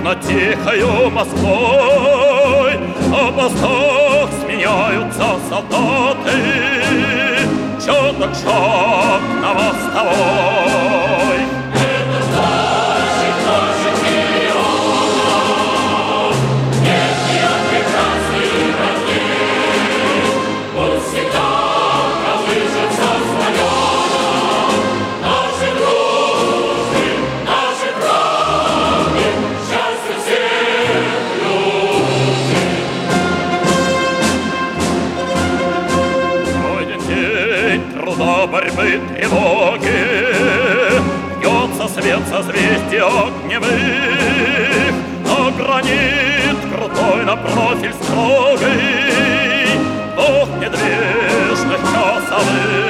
над тихою Москвой. А постах сменяются солдаты, чёток шаг на мостовой. Это значит наших миллионов, нежные прекрасные родни. Пусть всегда колышется знамена нашей дружбы, нашей правды, счастья всех людей. Пройден день труда, борьбы, тревоги, бьется свет созвездий огневых, на гранит крутой, на профиль строгий, двух недвижных часовых.